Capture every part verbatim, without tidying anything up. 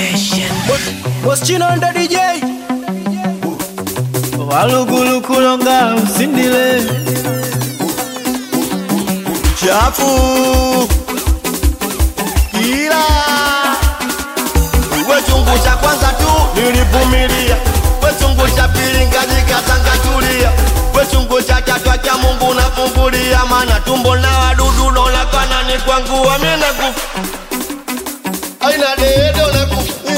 Boss Chino and D J Walugulu kulonga usindile Chafu Kila Uwe chungu cha kwanza tu nilivumilia, we chungu cha pili ngajikata ngatulia, we chungu cha tatu acha Mungu nafungulia, maana tumbo na wadudu dola kana ni kwangu amena kufa aina dedo na kufa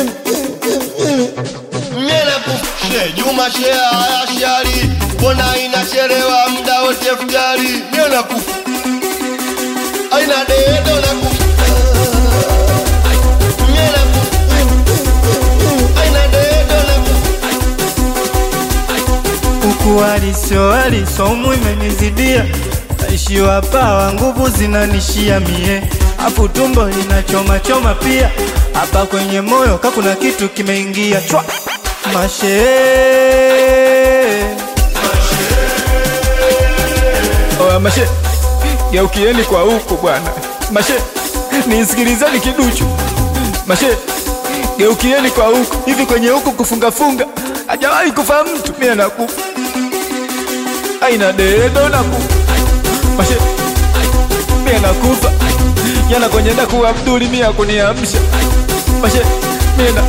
mena kufa she Juma she haya shari bona inachelewa muda wote futari mena kufa aina dedo na kufa mena kufa aina dedo na kufa Uku waliso waliso umu imenizidia, naishiwa hapa nguvu zinanishia mie, afu tumbo linachoma choma pia, hapa kwenye moyo kakuna kitu kimeingia chwa mashe Oya mashe, geukieni kwa huku bwana. Mashe, nisikilizeni kiduchu. Mashe, geukieni kwa huku. Hivi kwenye huku kufunga funga hajawahi kufa mtu, mimi nakufa. Aina dedo nakufa. Mashe, mimi nakufa. Yana kwenye ndaku Abduli mimi akuniamsha. Mashe, mimi na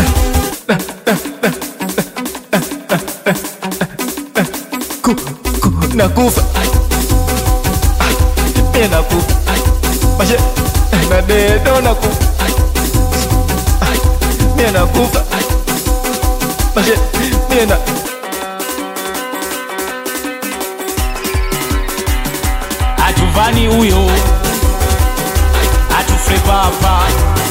ku ku nakufa. Mie nakufa Mashe, na dedo nakufa. Mie nakufa Mashe, mie na Atuvani uyo Atufrepa hapa,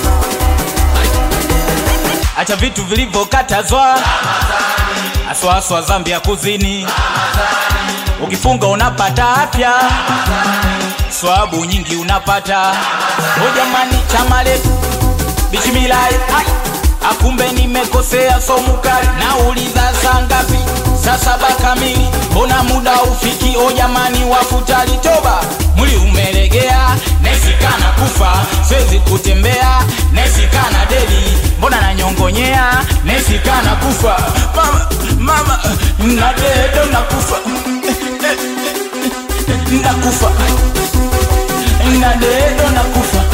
acha vitu vilivyo katazwa, aswa aswa zambi ya kuzini, ukifunga unapata afya, swabu nyingi unapata. O jamani chamale bismillah, akumbe nimekosea somu kali, nauliza saa ngapi? Saa saba kamili, mbona muda ufiki? O jamani wafutali toba, mwili umelegea, nesikana kufa, siwezi kutembea, nesikana dedi, mbona nanyongonyea, nesikana kufa. Mama, mama, na dedo nakufa, nakufa, na dedo nakufa.